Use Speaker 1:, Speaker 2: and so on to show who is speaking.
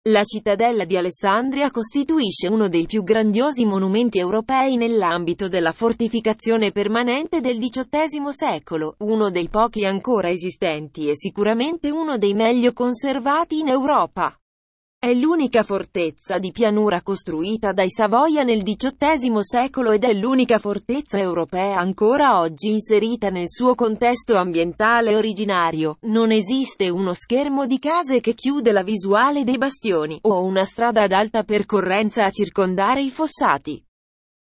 Speaker 1: La cittadella di Alessandria costituisce uno dei più grandiosi monumenti europei nell'ambito della fortificazione permanente del XVIII secolo, uno dei pochi ancora esistenti e sicuramente uno dei meglio conservati in Europa. È l'unica fortezza di pianura costruita dai Savoia nel XVIII secolo ed è l'unica fortezza europea ancora oggi inserita nel suo contesto ambientale originario. Non esiste uno schermo di case che chiude la visuale dei bastioni, o una strada ad alta percorrenza a circondare i fossati.